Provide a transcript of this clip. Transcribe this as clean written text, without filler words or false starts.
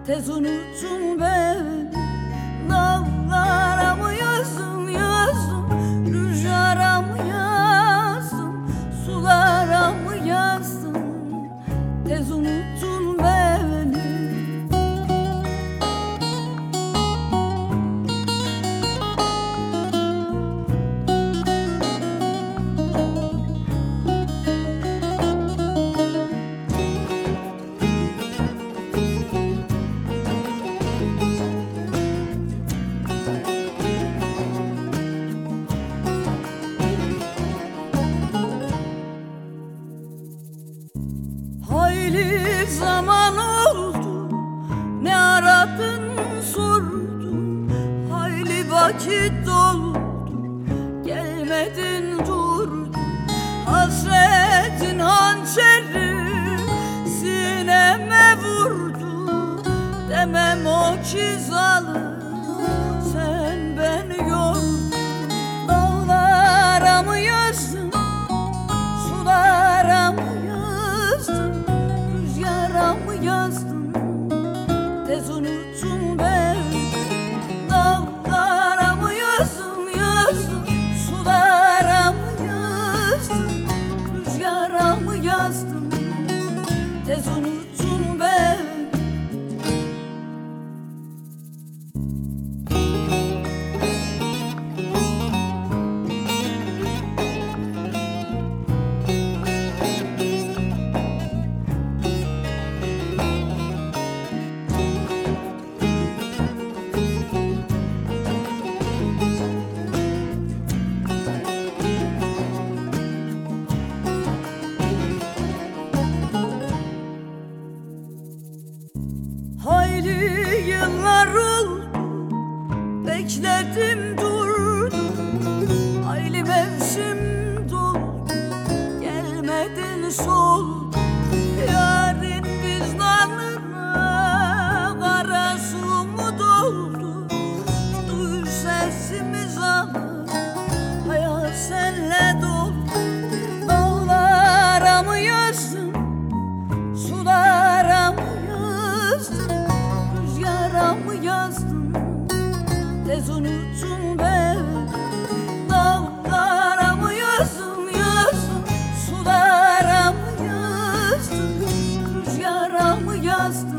tez unuttun beni. Dağlara mı yazdım yazdım, rüzgara mı yazdım, sulara mı yazdım, tez unuttun beni. Hayli zaman oldu, ne aradın sordun, hayli vakit doldu, gelmedin durdun. Hasretin hançeri sineme vurdu, demem o ki zalim sen beni yordun. Dağlara mı yazdın, sulara mı yazdın, rüzgara mı yazdın, tez unuttun beni. Dağlara mı yazdım yazdım, sulara mı yazdım, rüzgara mı yazdın, tez unuttun beni. Hayli yıllar oldu, bekledim durdum, hayli mevsim doldu, gelmedin soldu. Yarın vicdanına kara su mu doldu, duy sesimiz ama hayat senle dolu. Dağlara mı yazdın, sulara mı yazdın, rüzgara mı yazdın, tez unuttun beni. Dağlara mı yazdım yazdım, sulara mı yazdım, rüzgara mı yazdım,